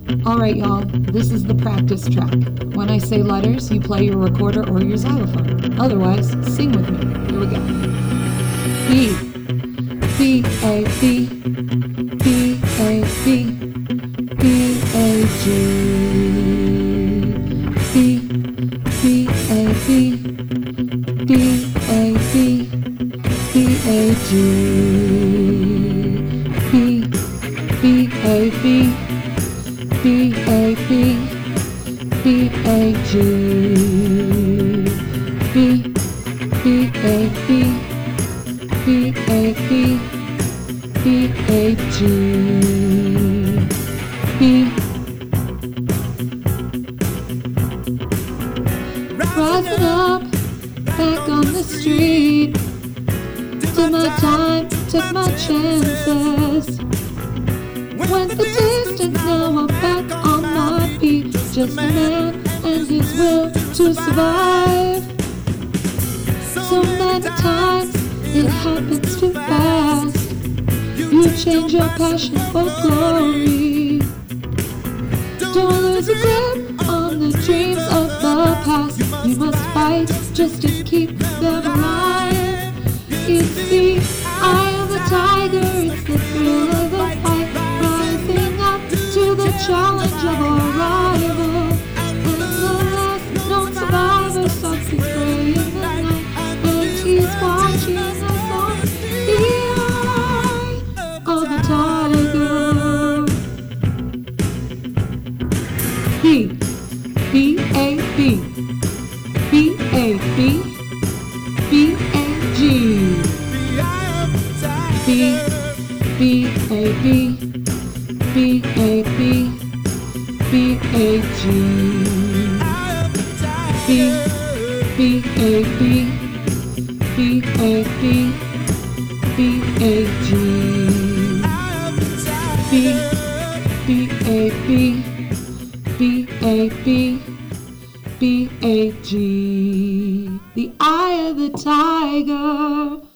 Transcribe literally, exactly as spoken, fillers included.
Alright, y'all, this is the practice track. When I say letters, you play your recorder or your xylophone. Otherwise, sing with me. Here we go. B, B, A, B, B, A, B, B, A, G. B, B, A, B, B, A, B, B, A, G. B, B, A, B, B, A, B, B, A, G. B, B, A, B, B, A, B, B, A, G. B. Rising up, back on the street. Did my time, took my chances. Went the distance, now I'm back on my feet. Just a man and his will to survive. So many times it happens too fast. You change your passion for glory. Don't lose a grip on the dreams of the past. You must fight just to keep them alive. It's the eye of the tiger, it's the thrill of the fight. Rising up to the challenge of our rival. And the last known survivor sucks his prey in the night. And he's watching us on the eye of the tiger. B, B, A, B, B, A, B, B, A, G. B, B, A, B, B, A, B, B, A, G. B, B, A, B, B, A, B, B, A, G. B, B, A, B, B, A, B, B, A, G. The eye of the tiger.